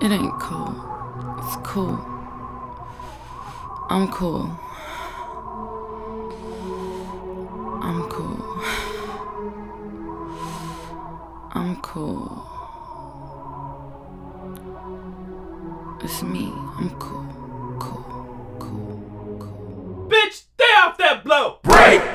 It ain't cool. It's cool. I'm cool. I'm cool. I'm cool. It's me. I'm cool. Cool. Cool. Cool. Bitch, stay off that blow!